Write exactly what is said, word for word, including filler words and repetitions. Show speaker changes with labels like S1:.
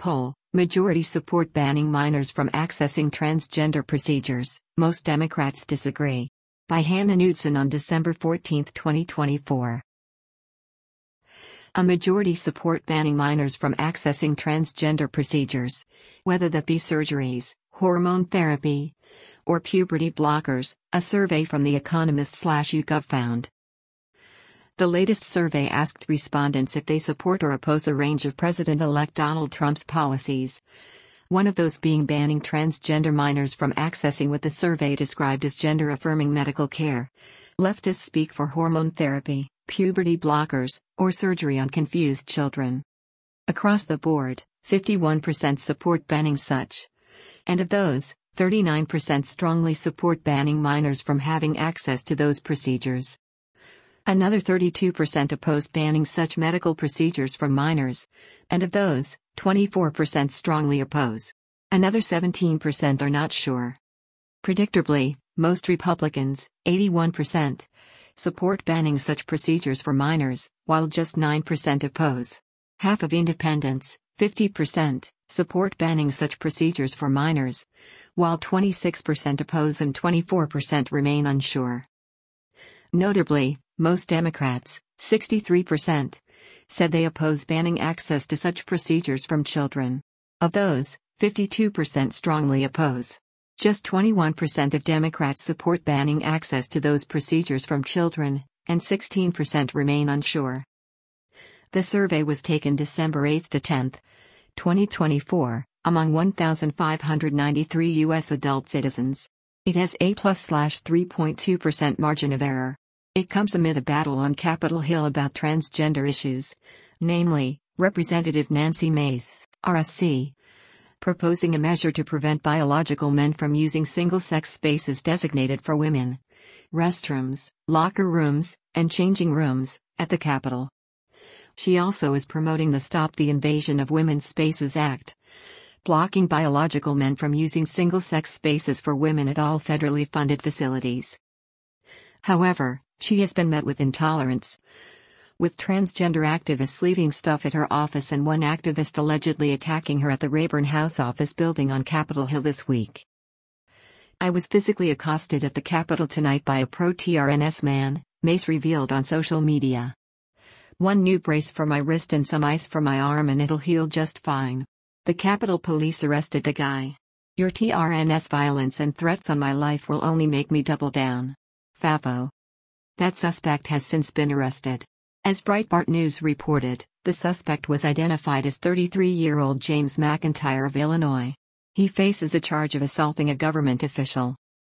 S1: poll, majority support banning minors from accessing transgender procedures, most Democrats disagree. By Hannah Knudsen on December fourteenth, twenty twenty-four. A majority support banning minors from accessing transgender procedures, whether that be surgeries, hormone therapy, or puberty blockers, a survey from The Economist/YouGov found. The latest survey asked respondents if they support or oppose a range of President-elect Donald Trump's policies, one of those being banning transgender minors from accessing what the survey described as gender-affirming medical care. Leftists speak for hormone therapy, puberty blockers, or surgery on confused children. Across the board, fifty-one percent support banning such. And of those, thirty-nine percent strongly support banning minors from having access to those procedures. Another thirty-two percent opposed banning such medical procedures from minors, and of those, twenty-four percent strongly oppose. Another seventeen percent are not sure. Predictably, most Republicans, eighty-one percent, support banning such procedures for minors, while just nine percent oppose. Half of independents, fifty percent, support banning such procedures for minors, while twenty-six percent oppose and twenty-four percent remain unsure. Notably, most Democrats, sixty-three percent, said they oppose banning access to such procedures from children. Of those, fifty-two percent strongly oppose. Just twenty-one percent of Democrats support banning access to those procedures from children, and sixteen percent remain unsure. The survey was taken December eighth to tenth, twenty twenty-four, among one thousand five hundred ninety-three U S adult citizens. It has a plus slash three point two percent margin of error. It comes amid a battle on Capitol Hill about transgender issues, namely, Representative Nancy Mace, R S C, proposing a measure to prevent biological men from using single-sex spaces designated for women, restrooms, locker rooms, and changing rooms, at the Capitol. She also is promoting the Stop the Invasion of Women's Spaces Act, blocking biological men from using single-sex spaces for women at all federally funded facilities. However, she has been met with intolerance, with transgender activists leaving stuff at her office and one activist allegedly attacking her at the Rayburn House office building on Capitol Hill this week. I was physically accosted at the Capitol tonight by a pro-T R N S man, Mace revealed on social media. One new brace for my wrist and some ice for my arm and it'll heal just fine. The Capitol Police arrested the guy. Your T R N S violence and threats on my life will only make me double down. Fafo. That suspect has since been arrested. As Breitbart News reported, the suspect was identified as thirty-three-year-old James McIntyre of Illinois. He faces a charge of assaulting a government official.